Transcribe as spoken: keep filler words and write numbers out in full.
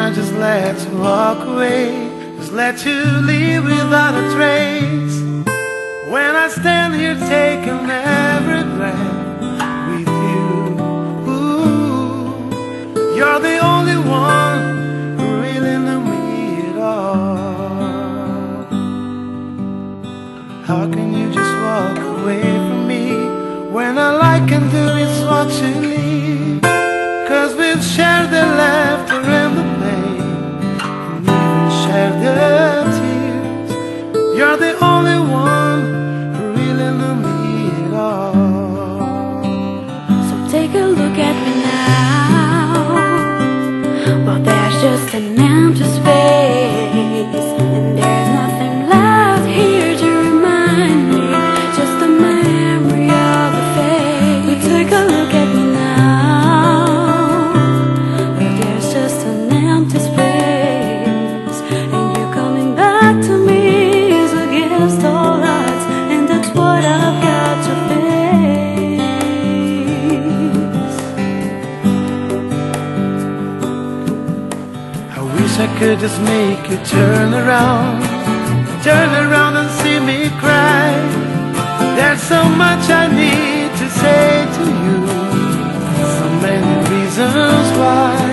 I just let you walk away, just let you leave without a trace. When I stand here taking every breath with you, ooh, you're the only one who really knew me at all. How can you just walk away from me when all I can do is watch you leave? Cause we've shared the laughter and the pain, and even shared the tears. You're the only one who really knew me at all. So take a look at me now. Well, there's just an empty space, and there's nothing left here to remind me, just a memory of a face. But take a look at me now. I could just make you turn around, turn around and see me cry. There's so much I need to say to you, so many reasons why.